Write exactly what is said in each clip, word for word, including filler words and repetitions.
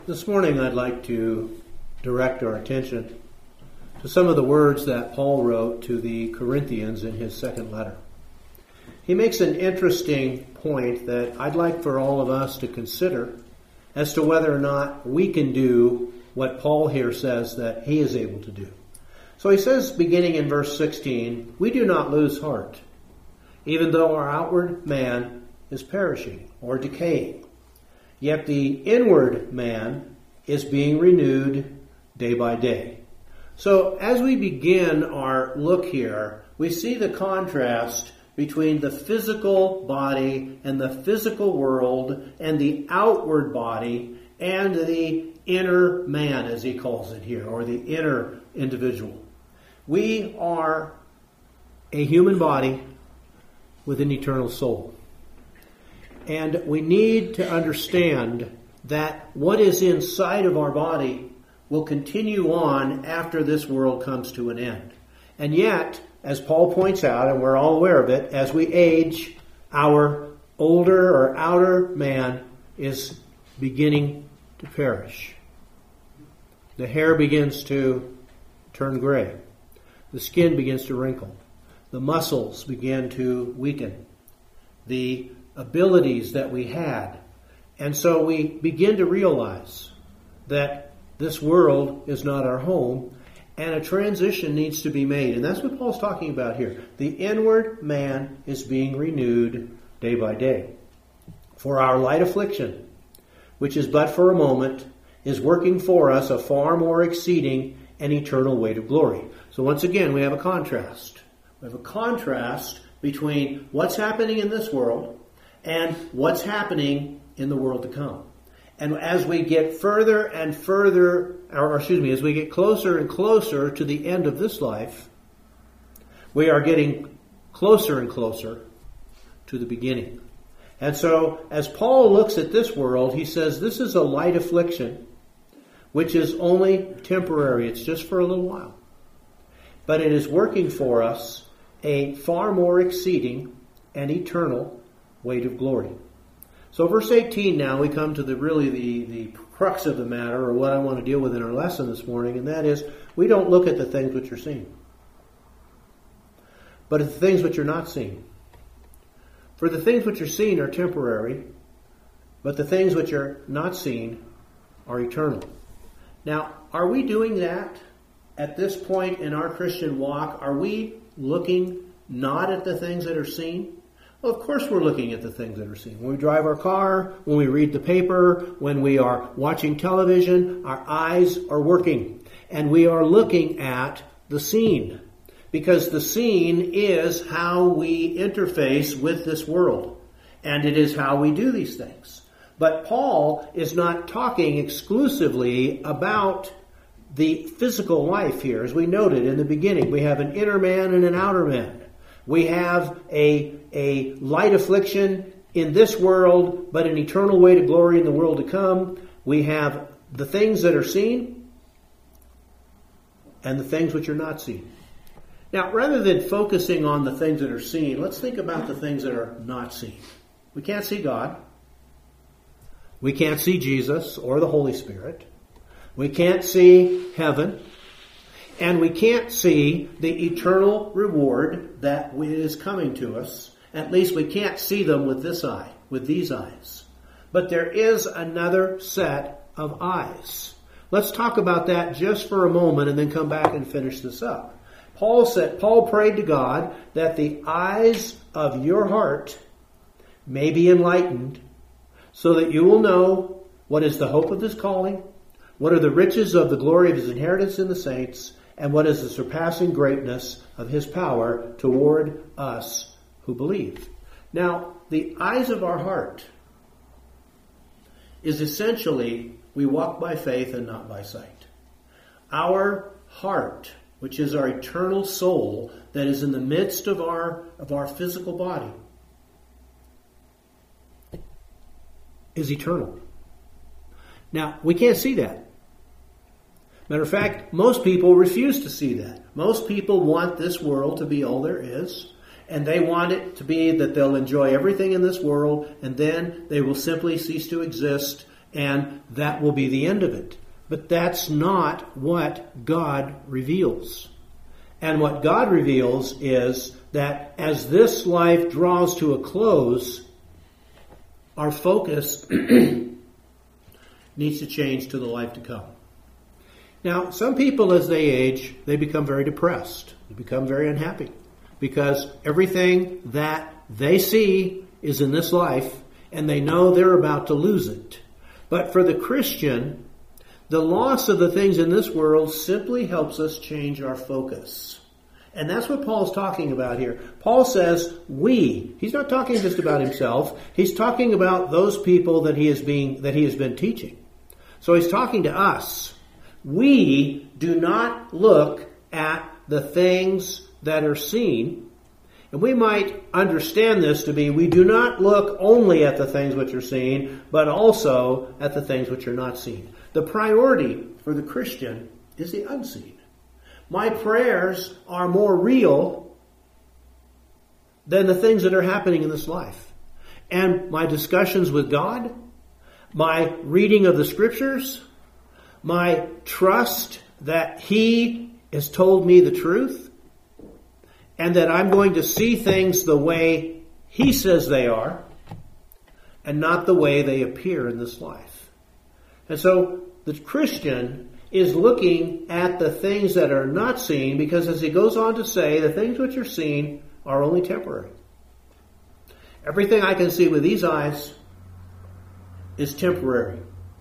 This morning I'd like to direct our attention to some of the words that Paul wrote to the Corinthians in his second letter. He makes an interesting point that I'd like for all of us to consider as to whether or not we can do what Paul here says that he is able to do. So he says, beginning in verse sixteen, "We do not lose heart, even though our outward man is perishing or decaying. Yet the inward man is being renewed day by day." So as we begin our look here, we see the contrast between the physical body and the physical world and the outward body and the inner man, as he calls it here, or the inner individual. We are a human body with an eternal soul. And we need to understand that what is inside of our body will continue on after this world comes to an end. And yet, as Paul points out, and we're all aware of it, as we age, our older or outer man is beginning to perish. The hair begins to turn gray. The skin begins to wrinkle. The muscles begin to weaken. The abilities that we had. And so we begin to realize that this world is not our home, and a transition needs to be made. And that's what Paul's talking about here. The inward man is being renewed day by day. For our light affliction, which is but for a moment, is working for us a far more exceeding and eternal weight of glory. So once again, we have a contrast. We have a contrast between what's happening in this world and what's happening in the world to come. And as we get further and further, or excuse me, as we get closer and closer to the end of this life, we are getting closer and closer to the beginning. And so, as Paul looks at this world, he says this is a light affliction, which is only temporary. It's just for a little while. But it is working for us a far more exceeding and eternal weight of glory. So verse eighteen now, we come to the really the, the crux of the matter, or what I want to deal with in our lesson this morning, and that is, we don't look at the things which are seen, but at the things which are not seen. For the things which are seen are temporary, but the things which are not seen are eternal. Now, are we doing that at this point in our Christian walk? Are we looking not at the things that are seen? Well, of course we're looking at the things that are seen. When we drive our car, when we read the paper, when we are watching television, our eyes are working. And we are looking at the seen. Because the seen is how we interface with this world. And it is how we do these things. But Paul is not talking exclusively about the physical life here. As we noted in the beginning, we have an inner man and an outer man. We have a, a light affliction in this world, but an eternal way to glory in the world to come. We have the things that are seen and the things which are not seen. Now, rather than focusing on the things that are seen, let's think about the things that are not seen. We can't see God. We can't see Jesus or the Holy Spirit. We can't see heaven. And we can't see the eternal reward that is coming to us. At least we can't see them with this eye, with these eyes. But there is another set of eyes. Let's talk about that just for a moment and then come back and finish this up. Paul said, Paul prayed to God that the eyes of your heart may be enlightened, so that you will know what is the hope of his calling, what are the riches of the glory of his inheritance in the saints, and what is the surpassing greatness of his power toward us who believe. Now, the eyes of our heart is essentially, we walk by faith and not by sight. Our heart, which is our eternal soul that is in the midst of our, of our physical body, is eternal. Now, we can't see that. Matter of fact, most people refuse to see that. Most people want this world to be all there is, and they want it to be that they'll enjoy everything in this world, and then they will simply cease to exist, and that will be the end of it. But that's not what God reveals. And what God reveals is that as this life draws to a close, our focus needs to change to the life to come. Now, some people as they age, they become very depressed. They become very unhappy because everything that they see is in this life and they know they're about to lose it. But for the Christian, the loss of the things in this world simply helps us change our focus. And that's what Paul's talking about here. Paul says, we. He's not talking just about himself. He's talking about those people that he is being, that he has been teaching. So he's talking to us. We do not look at the things that are seen. And we might understand this to be, we do not look only at the things which are seen, but also at the things which are not seen. The priority for the Christian is the unseen. My prayers are more real than the things that are happening in this life. And my discussions with God, my reading of the Scriptures, my trust that He has told me the truth, and that I'm going to see things the way He says they are, and not the way they appear in this life. And so the Christian is looking at the things that are not seen, because as he goes on to say, the things which are seen are only temporary. Everything I can see with these eyes is temporary.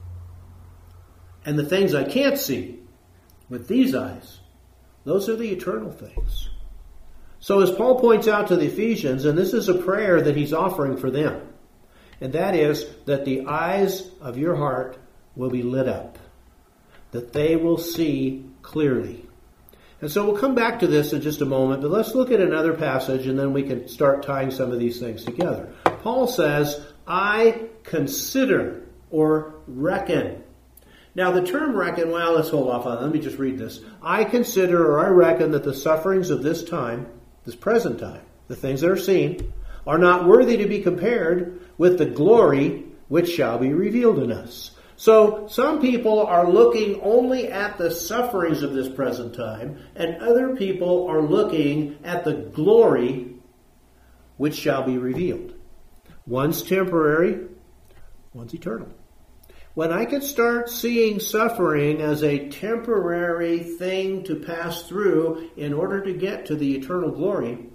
And the things I can't see with these eyes, those are the eternal things. So as Paul points out to the Ephesians, and this is a prayer that he's offering for them, and that is that the eyes of your heart will be lit up, that they will see clearly. And so we'll come back to this in just a moment, but let's look at another passage and then we can start tying some of these things together. Paul says, I consider or reckon. Now the term reckon, well, let's hold off on it. Let me just read this. I consider or I reckon that the sufferings of this time, this present time, the things that are seen, are not worthy to be compared with the glory which shall be revealed in us. So some people are looking only at the sufferings of this present time, and other people are looking at the glory which shall be revealed. One's temporary, one's eternal. When I can start seeing suffering as a temporary thing to pass through in order to get to the eternal glory,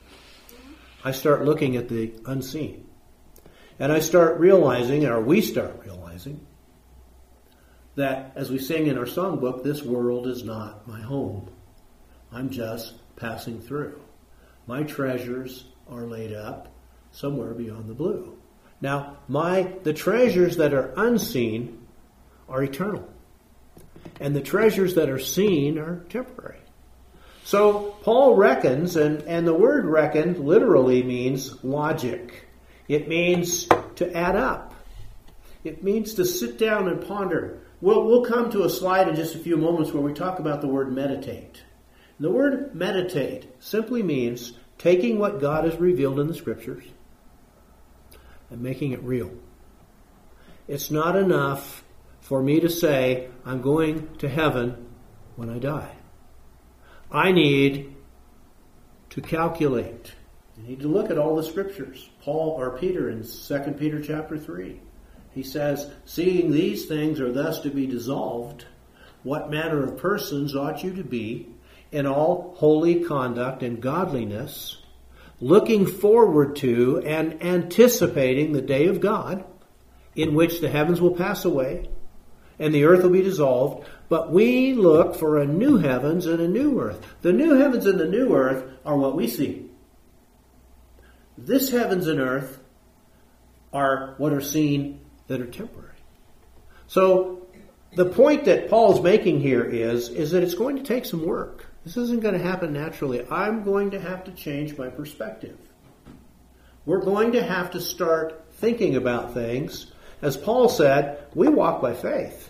I start looking at the unseen. And I start realizing, or we start realizing, that, as we sing in our songbook, this world is not my home. I'm just passing through. My treasures are laid up somewhere beyond the blue. Now, my the treasures that are unseen are eternal. And the treasures that are seen are temporary. So, Paul reckons, and, and the word reckon literally means logic. It means to add up. It means to sit down and ponder. We'll, we'll come to a slide in just a few moments where we talk about the word meditate. The word meditate simply means taking what God has revealed in the Scriptures and making it real. It's not enough for me to say, I'm going to heaven when I die. I need to calculate. I need to look at all the Scriptures. Paul or Peter in Second Peter chapter three. He says, seeing these things are thus to be dissolved, what manner of persons ought you to be in all holy conduct and godliness, looking forward to and anticipating the day of God, in which the heavens will pass away and the earth will be dissolved, but we look for a new heavens and a new earth. The new heavens and the new earth are what we see. This heavens and earth are what are seen that are temporary. So the point that Paul's making here is, is that it's going to take some work. This isn't going to happen naturally. I'm going to have to change my perspective. We're going to have to start thinking about things. As Paul said, we walk by faith,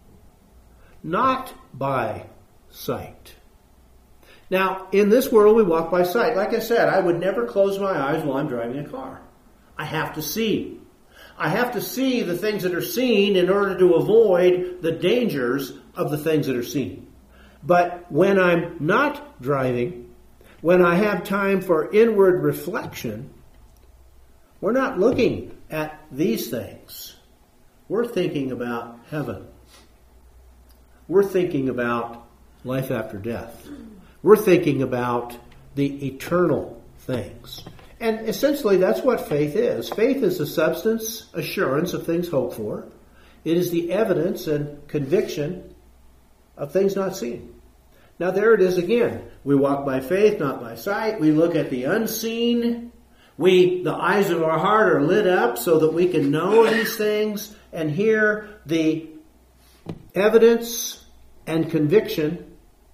not by sight. Now, in this world, we walk by sight. Like I said, I would never close my eyes while I'm driving a car. I have to see. I have to see the things that are seen in order to avoid the dangers of the things that are seen. But when I'm not driving, when I have time for inward reflection, we're not looking at these things. We're thinking about heaven. We're thinking about life after death. We're thinking about the eternal things. And essentially that's what faith is. Faith is the substance, assurance of things hoped for. It is the evidence and conviction of things not seen. Now there it is again. We walk by faith, not by sight. We look at the unseen. We, the eyes of our heart are lit up so that we can know these things and hear the evidence and conviction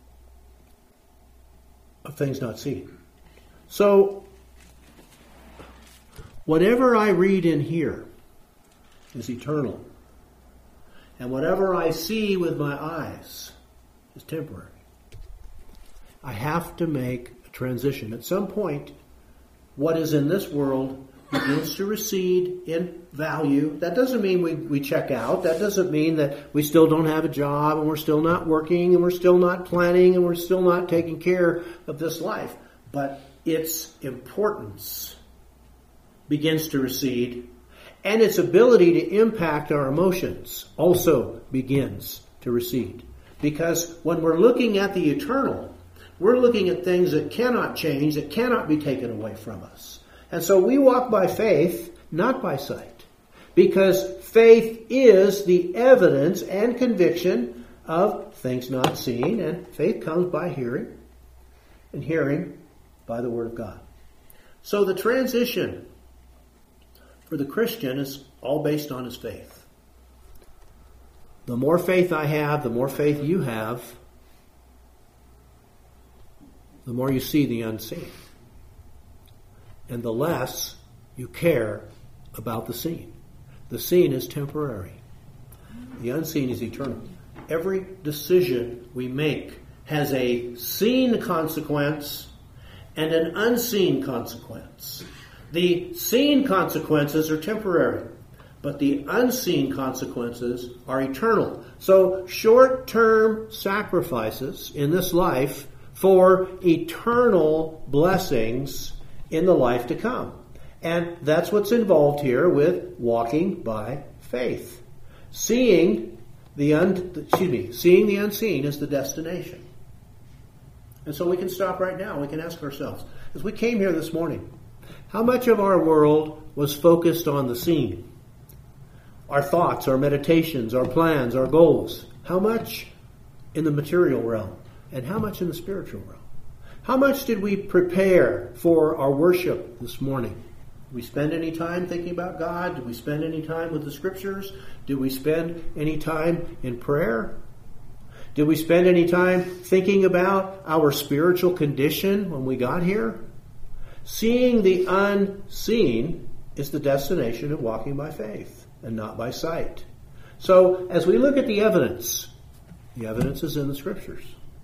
of things not seen. So, whatever I read in here is eternal. And whatever I see with my eyes is temporary. I have to make a transition. At some point, what is in this world begins to recede in value. That doesn't mean we, we check out. That doesn't mean that we still don't have a job and we're still not working and we're still not planning and we're still not taking care of this life. But its importance begins to recede, and its ability to impact our emotions also begins to recede. Because when we're looking at the eternal, we're looking at things that cannot change, that cannot be taken away from us. And so we walk by faith, not by sight. Because faith is the evidence and conviction of things not seen, and faith comes by hearing, and hearing by the Word of God. So the transition for the Christian is all based on his faith. The more faith I have, the more faith you have, the more you see the unseen. And the less you care about the seen. The seen is temporary. The unseen is eternal. Every decision we make has a seen consequence and an unseen consequence. The seen consequences are temporary, but the unseen consequences are eternal. So short-term sacrifices in this life for eternal blessings in the life to come. And that's what's involved here with walking by faith. Seeing the un- excuse me, seeing the unseen is the destination. And so we can stop right now. We can ask ourselves, as we came here this morning, how much of our world was focused on the seen? Our thoughts, our meditations, our plans, our goals. How much in the material realm? And how much in the spiritual realm? How much did we prepare for our worship this morning? Did we spend any time thinking about God? Did we spend any time with the Scriptures? Did we spend any time in prayer? Did we spend any time thinking about our spiritual condition when we got here? Seeing the unseen is the destination of walking by faith and not by sight. So as we look at the evidence, the evidence is in the Scriptures.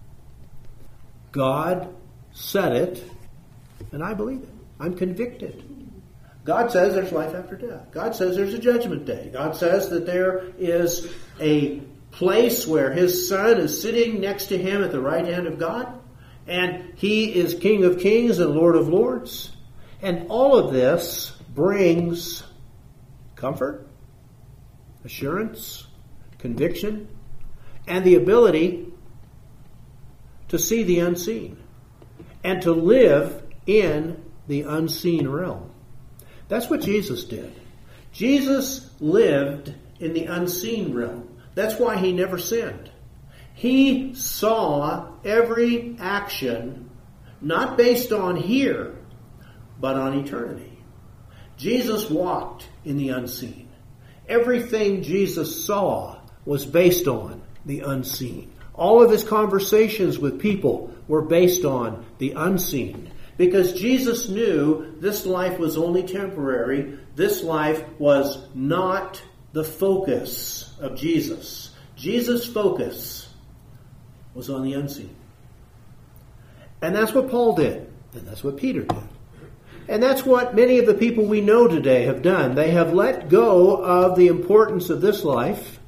God said it, and I believe it. I'm convicted. God says there's life after death. God says there's a judgment day. God says that there is a place where His Son is sitting next to Him at the right hand of God, and He is King of Kings and Lord of Lords. And all of this brings comfort, assurance, conviction, and the ability to see the unseen and to live in the unseen realm. That's what Jesus did. Jesus lived in the unseen realm. That's why He never sinned. He saw every action not based on here, but on eternity. Jesus walked in the unseen. Everything Jesus saw was based on the unseen. All of His conversations with people were based on the unseen. Because Jesus knew this life was only temporary. This life was not the focus of Jesus. Jesus' focus was on the unseen. And that's what Paul did. And that's what Peter did. And that's what many of the people we know today have done. They have let go of the importance of this life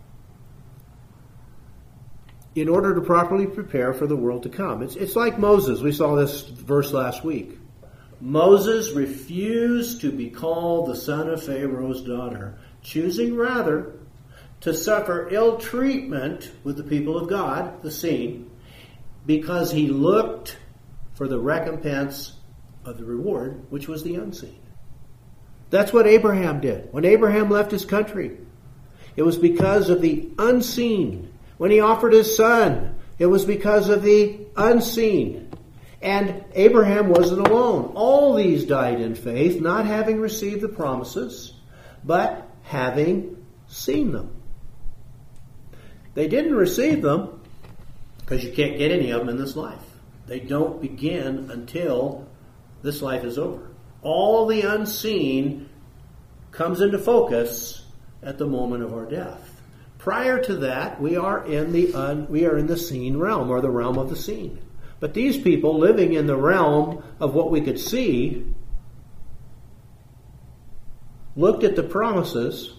in order to properly prepare for the world to come. It's, it's like Moses. We saw this verse last week. Moses refused to be called the son of Pharaoh's daughter, choosing rather to suffer ill treatment with the people of God, the seen, because he looked for the recompense of the reward, which was the unseen. That's what Abraham did. When Abraham left his country, it was because of the unseen. When he offered his son, it was because of the unseen. And Abraham wasn't alone. All these died in faith, not having received the promises, but having seen them. They didn't receive them because you can't get any of them in this life. They don't begin until this life is over. All the unseen comes into focus at the moment of our death. Prior to that, we are in the un, we are in the seen realm, or the realm of the seen. But these people living in the realm of what we could see looked at the promises,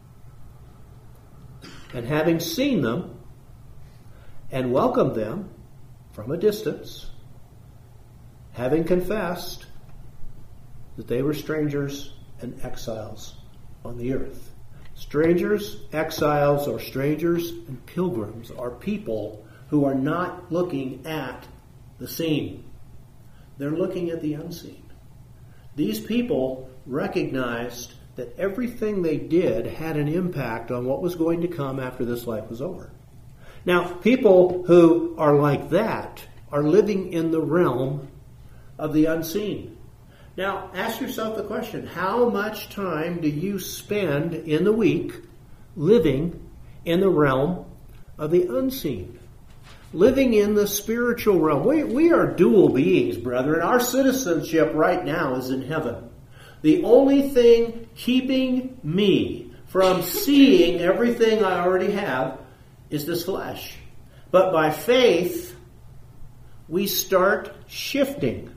and having seen them and welcomed them from a distance, having confessed that they were strangers and exiles on the earth. Strangers, exiles, or strangers and pilgrims are people who are not looking at the seen. They're looking at the unseen. These people recognized that everything they did had an impact on what was going to come after this life was over. Now, people who are like that are living in the realm of the unseen. Now, ask yourself the question, how much time do you spend in the week living in the realm of the unseen? Living in the spiritual realm. We, we are dual beings, brethren. Our citizenship right now is in heaven. The only thing keeping me from seeing everything I already have is this flesh. But by faith, we start shifting.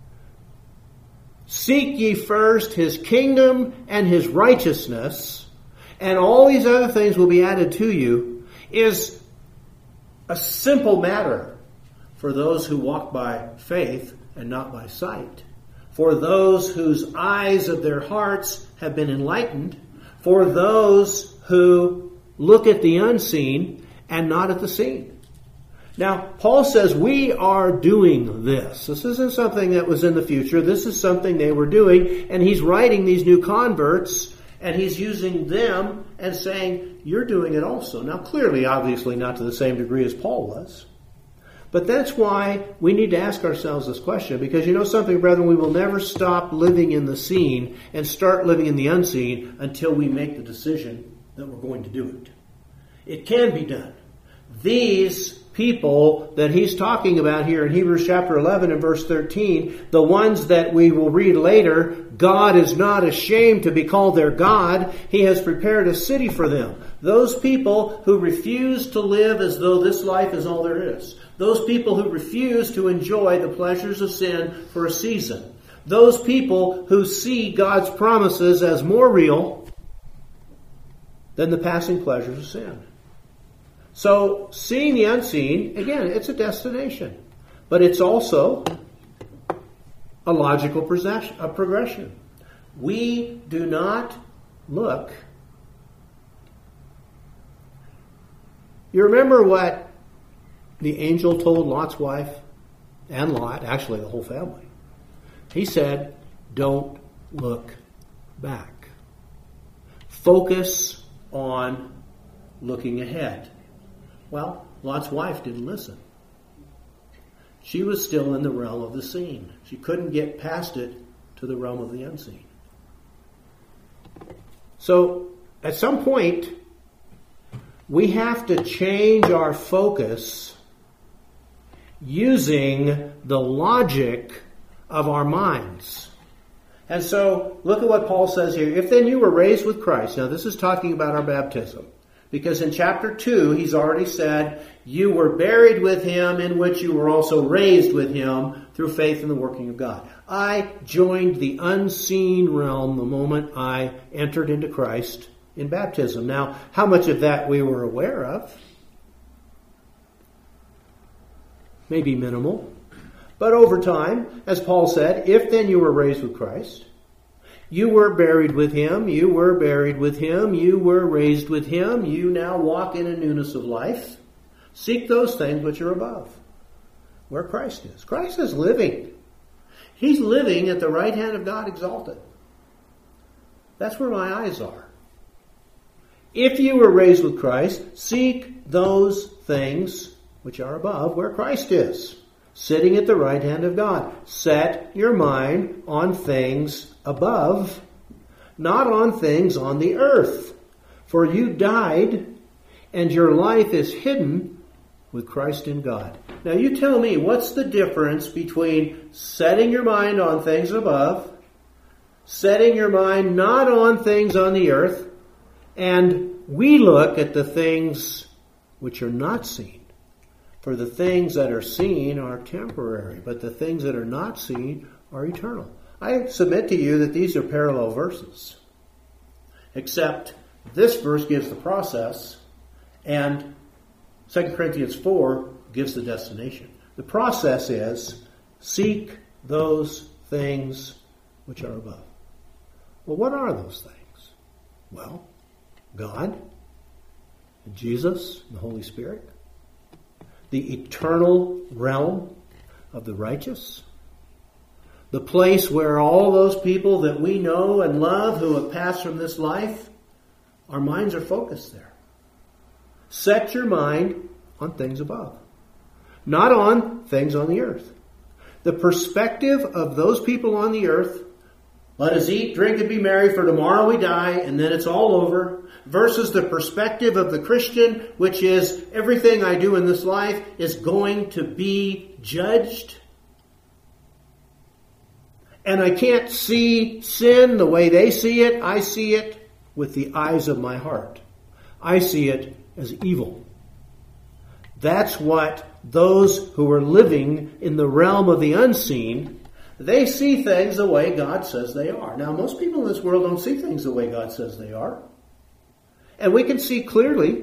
Seek ye first his kingdom and his righteousness, and all these other things will be added to you, is a simple matter for those who walk by faith and not by sight. For those whose eyes of their hearts have been enlightened, for those who look at the unseen and not at the seen. Now, Paul says we are doing this. This isn't something that was in the future. This is something they were doing. And he's writing these new converts, and he's using them and saying, you're doing it also. Now, clearly, obviously, not to the same degree as Paul was. But that's why we need to ask ourselves this question. Because you know something, brethren, we will never stop living in the seen and start living in the unseen until we make the decision that we're going to do it. It can be done. These people that he's talking about here in Hebrews chapter eleven and verse thirteen, the ones that we will read later, God is not ashamed to be called their God. He has prepared a city for them. Those people who refuse to live as though this life is all there is. Those people who refuse to enjoy the pleasures of sin for a season. Those people who see God's promises as more real than the passing pleasures of sin. So, seeing the unseen, again, it's a destination. But it's also a logical progression. We do not look. You remember what the angel told Lot's wife and Lot, actually the whole family. He said, don't look back. Focus on looking ahead. Well, Lot's wife didn't listen. She was still in the realm of the seen. She couldn't get past it to the realm of the unseen. So, at some point, we have to change our focus using the logic of our minds. And so, look at what Paul says here. If then you were raised with Christ. Now, this is talking about our baptism. Because in chapter two, he's already said, you were buried with him, in which you were also raised with him through faith in the working of God. I joined the unseen realm the moment I entered into Christ in baptism. Now, how much of that we were aware of? Maybe minimal. But over time, as Paul said, if then you were raised with Christ, you were buried with him, you were buried with him, you were raised with him, you now walk in a newness of life. Seek those things which are above, where Christ is. Christ is living. He's living at the right hand of God exalted. That's where my eyes are. If you were raised with Christ, seek those things which are above, where Christ is, sitting at the right hand of God. Set your mind on things above, not on things on the earth. For you died, and your life is hidden with Christ in God. Now you tell me, what's the difference between setting your mind on things above, setting your mind not on things on the earth, and we look at the things which are not seen? For the things that are seen are temporary, but the things that are not seen are eternal. I submit to you that these are parallel verses, except this verse gives the process, and Second Corinthians four gives the destination. The process is, seek those things which are above. Well, what are those things? Well, God, and Jesus, and the Holy Spirit, the eternal realm of the righteous, the place where all those people that we know and love who have passed from this life, our minds are focused there. Set your mind on things above, not on things on the earth. The perspective of those people on the earth, let us eat, drink, and be merry, for tomorrow we die, and then it's all over, versus the perspective of the Christian, which is everything I do in this life is going to be judged. And I can't see sin the way they see it. I see it with the eyes of my heart. I see it as evil. That's what those who are living in the realm of the unseen, they see things the way God says they are. Now, most people in this world don't see things the way God says they are. And we can see clearly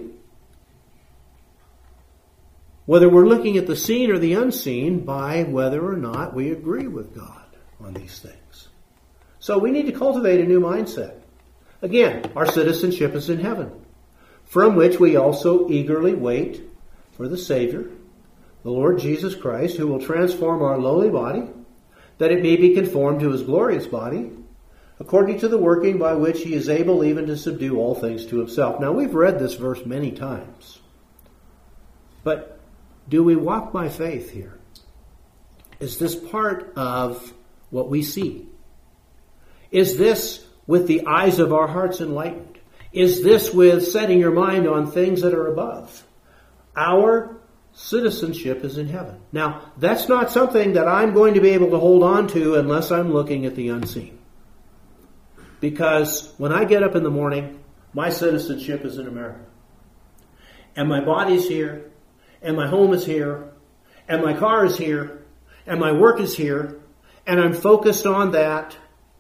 whether we're looking at the seen or the unseen by whether or not we agree with God on these things. So we need to cultivate a new mindset. Again, our citizenship is in heaven, from which we also eagerly wait for the Savior, the Lord Jesus Christ, who will transform our lowly body, that it may be conformed to his glorious body, according to the working by which he is able even to subdue all things to himself. Now, we've read this verse many times. But do we walk by faith here? Is this part of what we see? Is this with the eyes of our hearts enlightened? Is this with setting your mind on things that are above? Our citizenship is in heaven. Now, that's not something that I'm going to be able to hold on to unless I'm looking at the unseen. Because when I get up in the morning, my citizenship is in America. And my body's here, and my home is here, and my car is here, and my work is here, and I'm focused on that,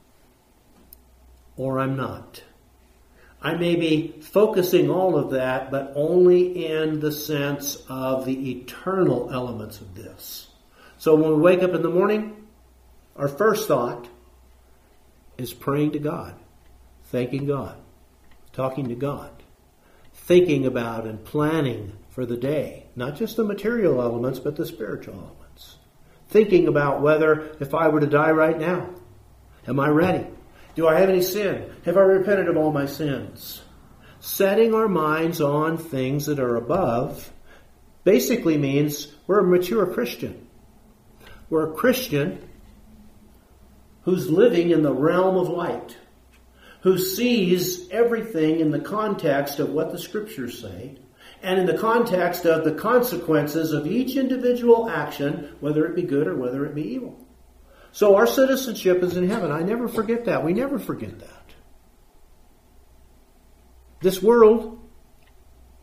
or I'm not. I may be focusing all of that, but only in the sense of the eternal elements of this. So when we wake up in the morning, our first thought is praying to God, thanking God, talking to God, thinking about and planning for the day, not just the material elements, but the spiritual elements. Thinking about whether, if I were to die right now, am I ready? Do I have any sin? Have I repented of all my sins? Setting our minds on things that are above basically means we're a mature Christian. We're a Christian who's living in the realm of light, who sees everything in the context of what the Scriptures say, and in the context of the consequences of each individual action, whether it be good or whether it be evil. So our citizenship is in heaven. I never forget that. We never forget that. This world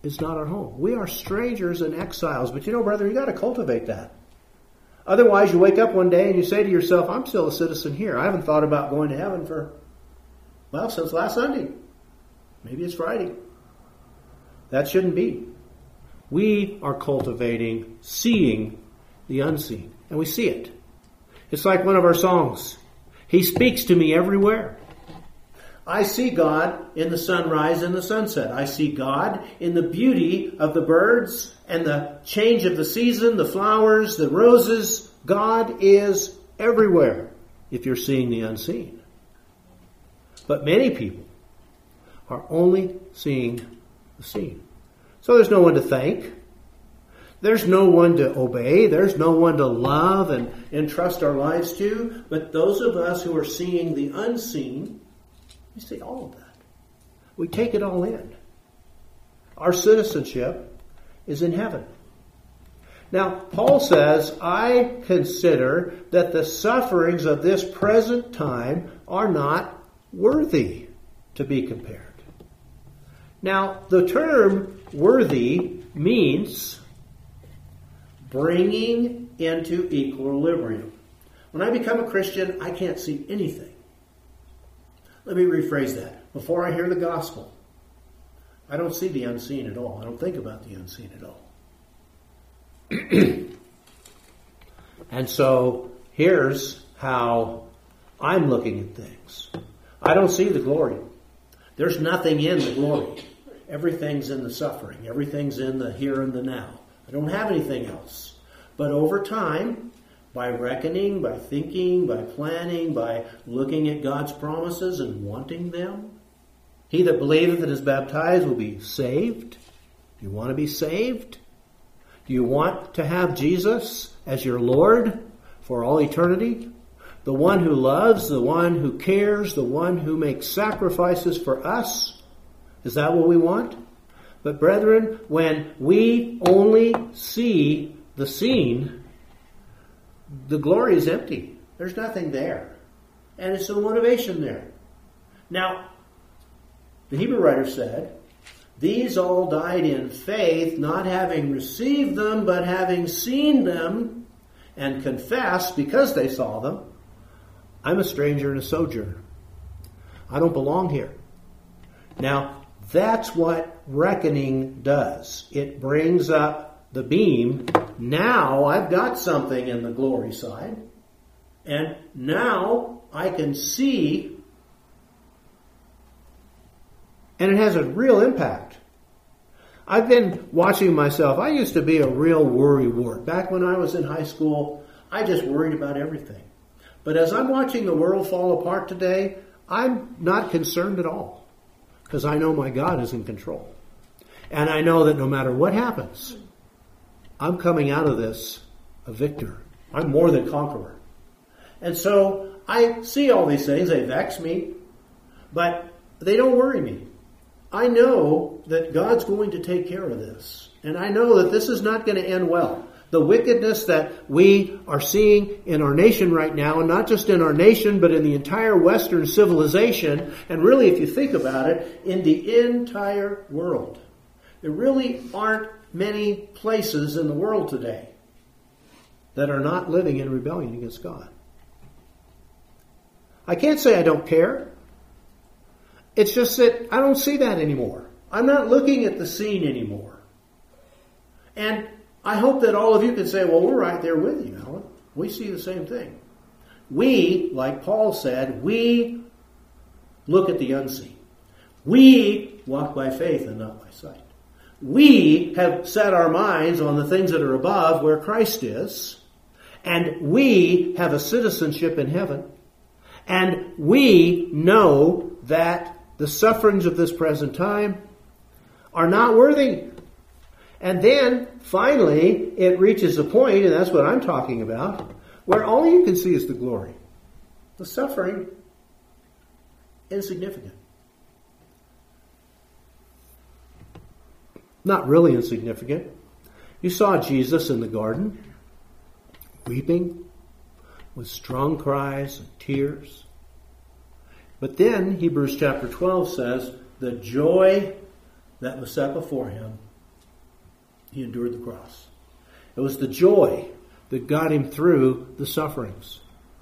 is not our home. We are strangers and exiles. But you know, brother, you got to cultivate that. Otherwise, you wake up one day and you say to yourself, I'm still a citizen here. I haven't thought about going to heaven for, well, since last Sunday. Maybe it's Friday. That shouldn't be. We are cultivating seeing the unseen. And we see it. It's like one of our songs. He speaks to me everywhere. I see God in the sunrise and the sunset. I see God in the beauty of the birds and the change of the season, the flowers, the roses. God is everywhere if you're seeing the unseen. But many people are only seeing the seen. So there's no one to thank. There's no one to obey. There's no one to love and entrust our lives to. But those of us who are seeing the unseen, we see all of that. We take it all in. Our citizenship is in heaven. Now, Paul says, I consider that the sufferings of this present time are not worthy to be compared. Now, the term worthy means bringing into equilibrium. When I become a Christian, I can't see anything. Let me rephrase that. Before I hear the gospel, I don't see the unseen at all. I don't think about the unseen at all. And so here's how I'm looking at things. I don't see the glory. There's nothing in the glory. Everything's in the suffering. Everything's in the here and the now. I don't have anything else. But over time, by reckoning, by thinking, by planning, by looking at God's promises and wanting them, he that believeth and is baptized will be saved. Do you want to be saved? Do you want to have Jesus as your Lord for all eternity? The one who loves, the one who cares, the one who makes sacrifices for us? Is that what we want? But brethren, when we only see the seen, the glory is empty. There's nothing there. And it's no motivation there. Now, the Hebrew writer said, these all died in faith, not having received them, but having seen them, and confessed, because they saw them, I'm a stranger and a sojourner. I don't belong here. Now, that's what reckoning does. It brings up the beam. Now I've got something in the glory side. And now I can see. And it has a real impact. I've been watching myself. I used to be a real worrywart. Back when I was in high school, I just worried about everything. But as I'm watching the world fall apart today, I'm not concerned at all. Because I know my God is in control. And I know that no matter what happens, I'm coming out of this a victor. I'm more than conqueror. And so I see all these things. They vex me. But they don't worry me. I know that God's going to take care of this. And I know that this is not going to end well. The wickedness that we are seeing in our nation right now, and not just in our nation, but in the entire Western civilization, and really, if you think about it, in the entire world. There really aren't many places in the world today that are not living in rebellion against God. I can't say I don't care. It's just that I don't see that anymore. I'm not looking at the scene anymore. And I hope that all of you can say, well, we're right there with you, Alan. We see the same thing. We, like Paul said, we look at the unseen. We walk by faith and not by sight. We have set our minds on the things that are above where Christ is. And we have a citizenship in heaven. And we know that the sufferings of this present time are not worthy. And then, finally, it reaches a point, and that's what I'm talking about, where all you can see is the glory. The suffering, insignificant. Not really insignificant. You saw Jesus in the garden, weeping, with strong cries and tears. But then, Hebrews chapter twelve says, the joy that was set before him He endured the cross. It was the joy that got him through the sufferings.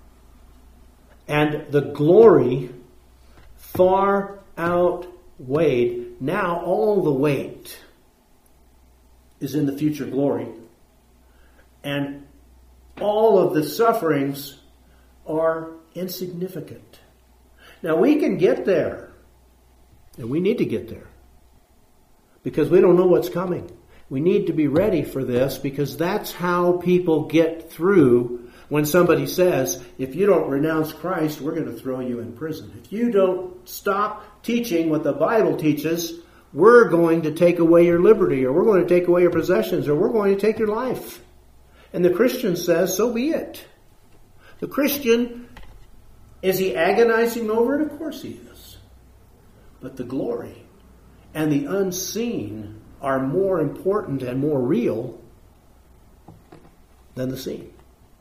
And the glory far outweighed. Now all the weight is in the future glory. And all of the sufferings are insignificant. Now we can get there. And we need to get there. Because we don't know what's coming. We need to be ready for this, because that's how people get through when somebody says, if you don't renounce Christ, we're going to throw you in prison. If you don't stop teaching what the Bible teaches, we're going to take away your liberty, or we're going to take away your possessions, or we're going to take your life. And the Christian says, so be it. The Christian, is he agonizing over it? Of course he is. But the glory and the unseen are more important and more real than the seen.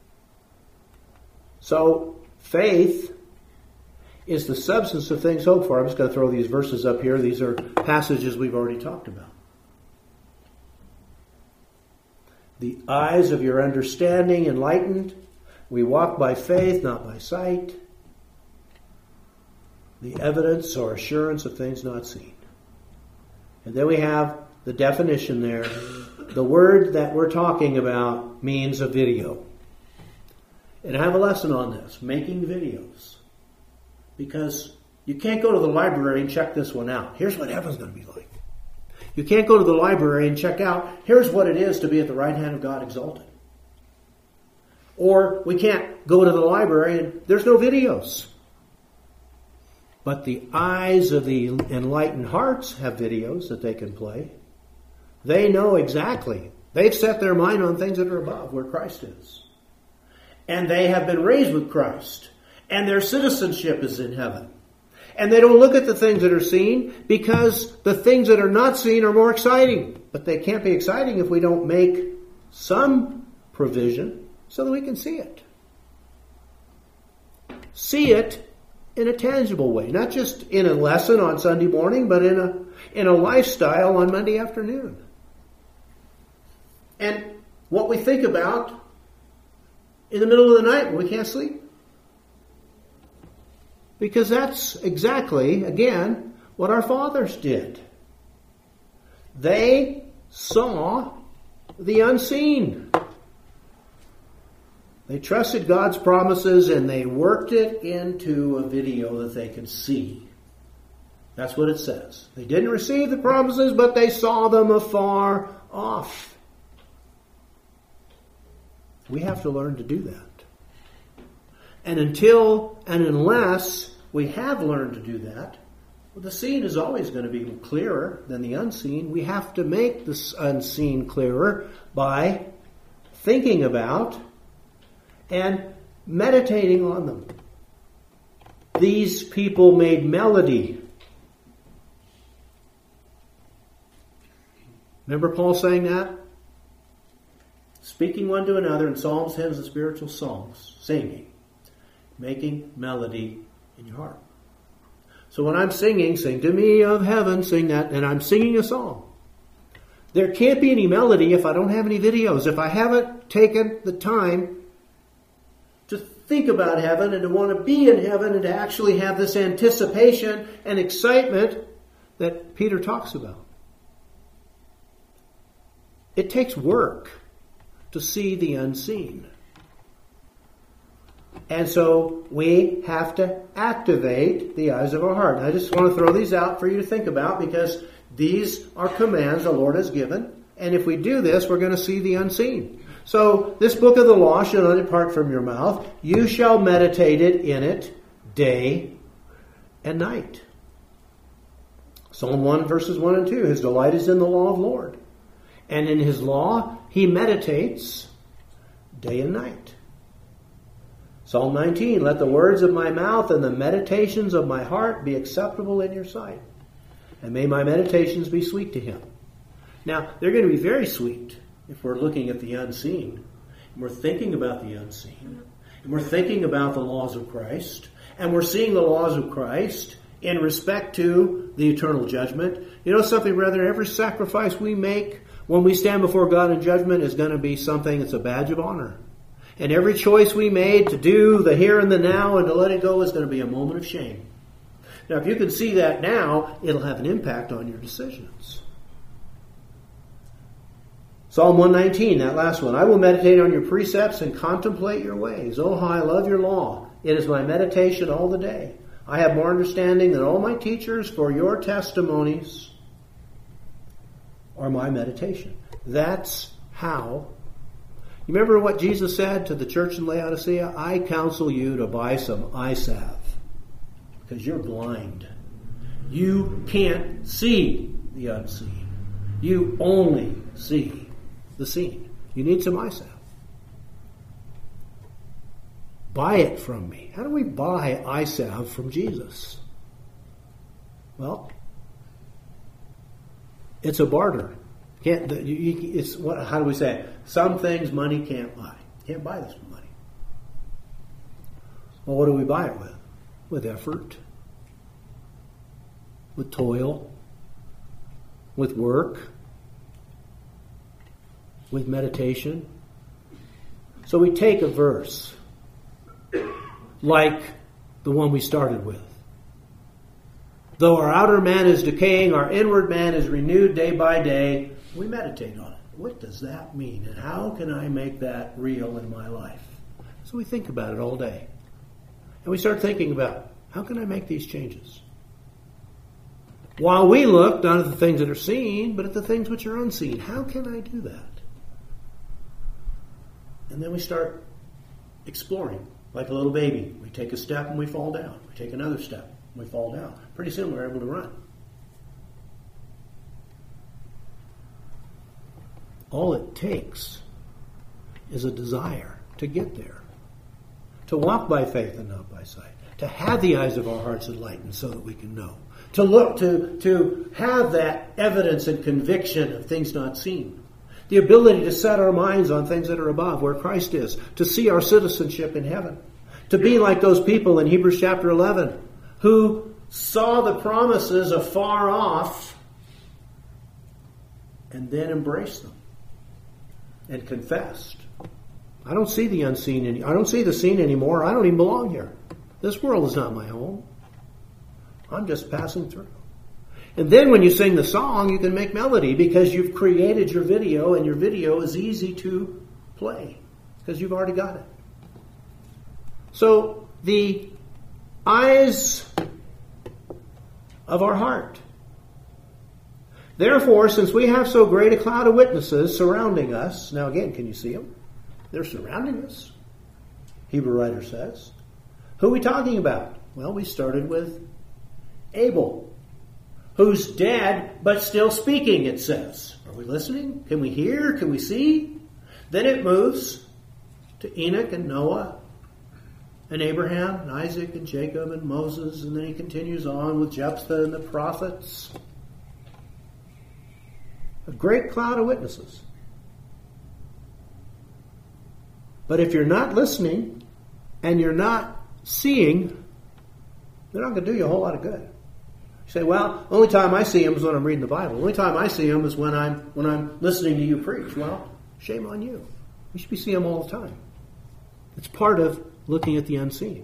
So, faith is the substance of things hoped for. I'm just going to throw these verses up here. These are passages we've already talked about. The eyes of your understanding enlightened. We walk by faith, not by sight. The evidence or assurance of things not seen. And then we have the definition there. The word that we're talking about means a video. And I have a lesson on this, making videos. Because you can't go to the library and check this one out. Here's what heaven's going to be like. You can't go to the library and check out, here's what it is to be at the right hand of God exalted. Or we can't go to the library and there's no videos. But the eyes of the enlightened hearts have videos that they can play. They know exactly. They've set their mind on things that are above, where Christ is. And they have been raised with Christ. And their citizenship is in heaven. And they don't look at the things that are seen, because the things that are not seen are more exciting. But they can't be exciting if we don't make some provision so that we can see it. See it in a tangible way. Not just in a lesson on Sunday morning, but in a, in a lifestyle on Monday afternoon. And what we think about in the middle of the night when we can't sleep. Because that's exactly, again, what our fathers did. They saw the unseen. They trusted God's promises and they worked it into a video that they could see. That's what it says. They didn't receive the promises, but they saw them afar off. We have to learn to do that. And until and unless we have learned to do that, well, the seen is always going to be clearer than the unseen. We have to make the unseen clearer by thinking about and meditating on them. These people made melody. Remember Paul saying that? Speaking one to another in psalms, hymns, and spiritual songs. Singing. Making melody in your heart. So when I'm singing, sing to me of heaven, sing that, and I'm singing a song. There can't be any melody if I don't have any videos. If I haven't taken the time to think about heaven and to want to be in heaven and to actually have this anticipation and excitement that Peter talks about. It takes work to see the unseen. And so we have to activate the eyes of our heart. And I just want to throw these out for you to think about, because these are commands the Lord has given. And if we do this, we're going to see the unseen. So this book of the law shall not depart from your mouth. You shall meditate it in it day and night. Psalm one verses one and two. His delight is in the law of the Lord. And in his law he meditates day and night. Psalm nineteen, let the words of my mouth and the meditations of my heart be acceptable in your sight. And may my meditations be sweet to him. Now, they're going to be very sweet if we're looking at the unseen. And we're thinking about the unseen. And we're thinking about the laws of Christ. And we're seeing the laws of Christ in respect to the eternal judgment. You know something, brethren? Every sacrifice we make when we stand before God in judgment is going to be something that's a badge of honor. And every choice we made to do the here and the now and to let it go is going to be a moment of shame. Now, if you can see that now, it'll have an impact on your decisions. Psalm one nineteen, that last one. I will meditate on your precepts and contemplate your ways. Oh, how I love your law. It is my meditation all the day. I have more understanding than all my teachers, for your testimonies are my meditation. That's how. You remember what Jesus said to the church in Laodicea? I counsel you to buy some eye salve because you're blind. You can't see the unseen. You only see the seen. You need some eye salve. Buy it from me. How do we buy eye salve from Jesus? Well, it's a barter. Can't it's what? How do we say it? Some things money can't buy. Can't buy this with money. Well, what do we buy it with? With effort, with toil, with work, with meditation. So we take a verse like the one we started with. Though our outer man is decaying, our inward man is renewed day by day. We meditate on it. What does that mean? And how can I make that real in my life? So we think about it all day. And we start thinking about, how can I make these changes? While we look not at the things that are seen, but at the things which are unseen. How can I do that? And then we start exploring. Like a little baby. We take a step and we fall down. We take another step and we fall down. Pretty soon we're able to run. All it takes is a desire to get there. To walk by faith and not by sight. To have the eyes of our hearts enlightened so that we can know. To look, to, to have that evidence and conviction of things not seen. The ability to set our minds on things that are above, where Christ is. To see our citizenship in heaven. To be like those people in Hebrews chapter eleven who saw the promises afar off and then embraced them. And confessed. I don't see the unseen any, I don't see the seen anymore. I don't even belong here. This world is not my home. I'm just passing through. And then when you sing the song, you can make melody because you've created your video, and your video is easy to play because you've already got it. So the eyes of our heart. Therefore, since we have so great a cloud of witnesses surrounding us, now again, can you see them? They're surrounding us. Hebrew writer says. Who are we talking about? Well, we started with Abel, who's dead but still speaking, it says. Are we listening? Can we hear? Can we see? Then it moves to Enoch and Noah and Abraham and Isaac and Jacob and Moses, and then he continues on with Jephthah and the prophets. A great cloud of witnesses. But if you're not listening and you're not seeing, they're not going to do you a whole lot of good. You say, well, the only time I see them is when I'm reading the Bible. The only time I see them is when I'm when I'm listening to you preach. Well, shame on you. We should be seeing them all the time. It's part of looking at the unseen.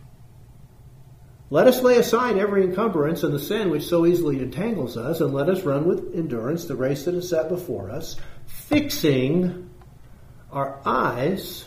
Let us lay aside every encumbrance and the sin which so easily entangles us, and let us run with endurance the race that is set before us, fixing our eyes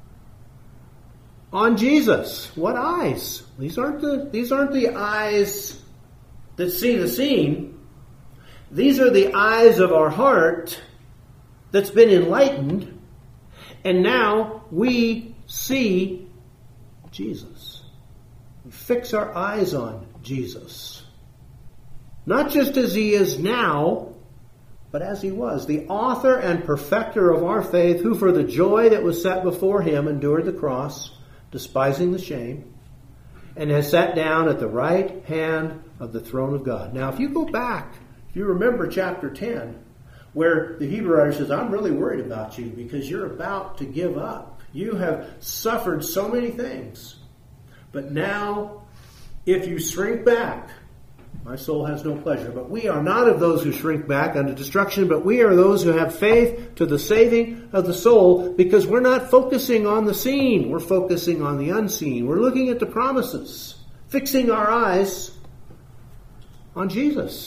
on Jesus. What eyes? These aren't the, these aren't the eyes that see the seen. These are the eyes of our heart that's been enlightened, and now we see Jesus. We fix our eyes on Jesus. Not just as he is now, but as he was. The author and perfecter of our faith, who for the joy that was set before him endured the cross, despising the shame, and has sat down at the right hand of the throne of God. Now, if you go back, if you remember chapter ten, where the Hebrew writer says, I'm really worried about you because you're about to give up. You have suffered so many things. But now, if you shrink back My soul has no pleasure. But we are not of those who shrink back unto destruction, but we are those who have faith to the saving of the soul, because we're not focusing on the seen. We're focusing on the unseen. We're looking at the promises, fixing our eyes on Jesus.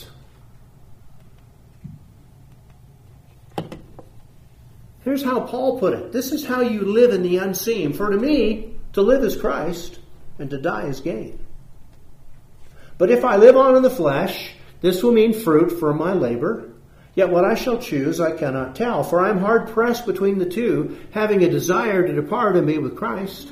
Here's how Paul put it. This is how you live in the unseen. For to me, to live is Christ, and to die is gain. But if I live on in the flesh, this will mean fruit for my labor. Yet what I shall choose I cannot tell. For I am hard pressed between the two, having a desire to depart and be with Christ,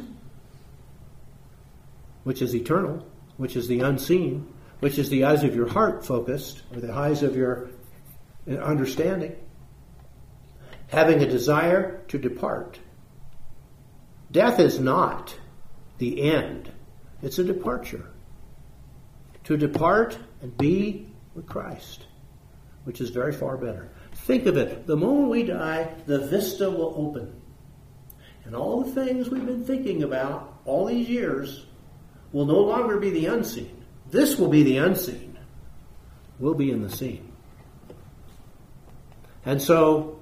which is eternal, which is the unseen, which is the eyes of your heart focused, or the eyes of your understanding. Having a desire to depart. Death is not the end. It's a departure. To depart and be with Christ, which is very far better. Think of it. The moment we die, the vista will open. And all the things we've been thinking about all these years will no longer be the unseen. This will be the unseen. We'll be in the seen. And so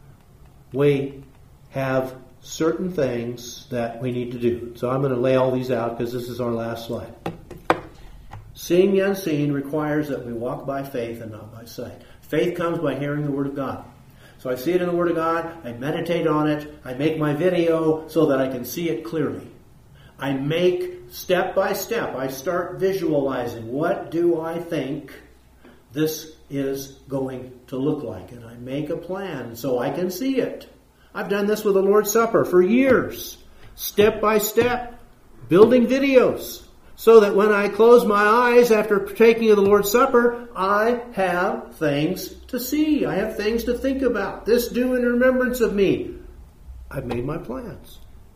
we have certain things that we need to do. So I'm going to lay all these out because this is our last slide. Seeing the unseen requires that we walk by faith and not by sight. Faith comes by hearing the Word of God. So I see it in the Word of God, I meditate on it, I make my video so that I can see it clearly. I make step by step, I start visualizing what do I think this is going to look like. And I make a plan so I can see it. I've done this with the Lord's Supper for years. Step by step, building videos. So that when I close my eyes after partaking of the Lord's Supper, I have things to see. I have things to think about. This do in remembrance of me. I've made my plans.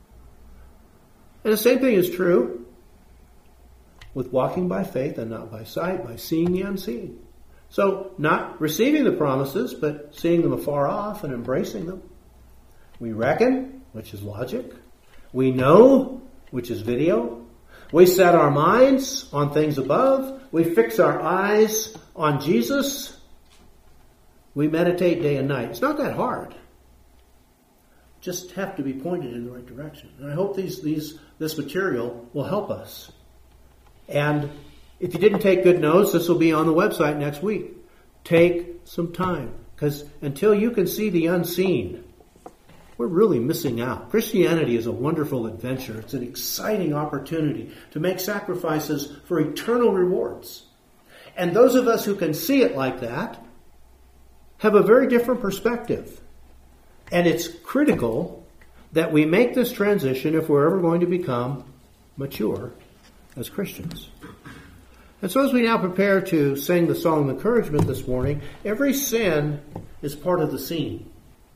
And the same thing is true with walking by faith and not by sight, by seeing the unseen. So not receiving the promises, but seeing them afar off and embracing them. We reckon, which is logic. We know, which is video. We set our minds on things above. We fix our eyes on Jesus. We meditate day and night. It's not that hard. Just have to be pointed in the right direction. And I hope these, these, this material will help us. And if you didn't take good notes, this will be on the website next week. Take some time. Because until you can see the unseen, we're really missing out. Christianity is a wonderful adventure. It's an exciting opportunity to make sacrifices for eternal rewards. And those of us who can see it like that have a very different perspective. And it's critical that we make this transition if we're ever going to become mature as Christians. And so as we now prepare to sing the song of encouragement this morning, every sin is part of the scene.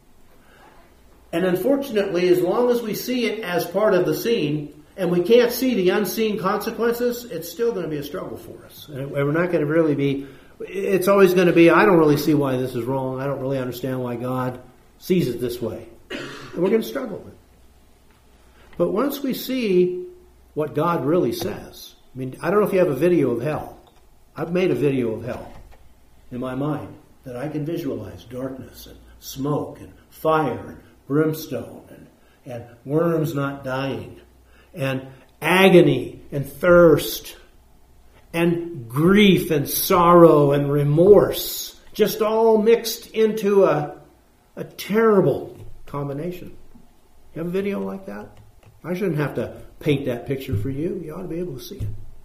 And unfortunately, as long as we see it as part of the scene, and we can't see the unseen consequences, it's still going to be a struggle for us. And we're not going to really be, it's always going to be, I don't really see why this is wrong. I don't really understand why God sees it this way. And we're going to struggle with it. But once we see what God really says, I mean, I don't know if you have a video of hell. I've made a video of hell in my mind that I can visualize darkness and smoke and fire and brimstone and, and worms not dying and agony and thirst and grief and sorrow and remorse, just all mixed into a, a terrible combination. You have a video like that? I shouldn't have to paint that picture for you. You ought to be able to see it.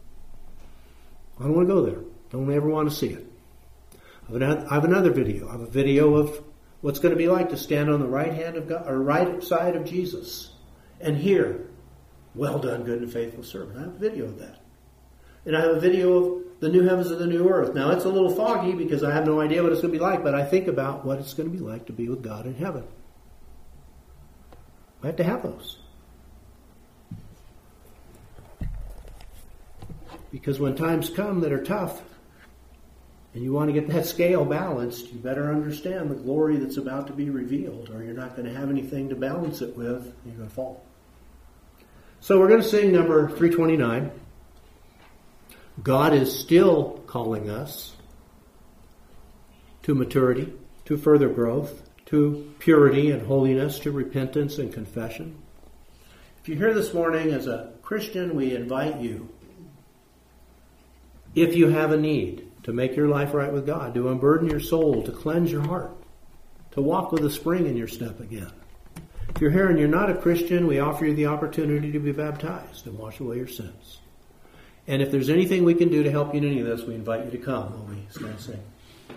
I don't want to go there. Don't ever want to see it. I have another video. I have a video of what's going to be like to stand on the right hand of God, or right side of Jesus, and hear, "Well done, good and faithful servant." I have a video of that. And I have a video of the new heavens and the new earth. Now, it's a little foggy because I have no idea what it's going to be like, but I think about what it's going to be like to be with God in heaven. I have to have those. Because when times come that are tough, and you want to get that scale balanced, you better understand the glory that's about to be revealed, or you're not going to have anything to balance it with, and you're going to fall. So we're going to sing number three twenty-nine. God is still calling us to maturity, to further growth, to purity and holiness, to repentance and confession. If you're here this morning as a Christian, we invite you, if you have a need to make your life right with God, to unburden your soul, to cleanse your heart, to walk with a spring in your step again. If you're here and you're not a Christian, we offer you the opportunity to be baptized and wash away your sins. And if there's anything we can do to help you in any of this, we invite you to come when we stand and sing.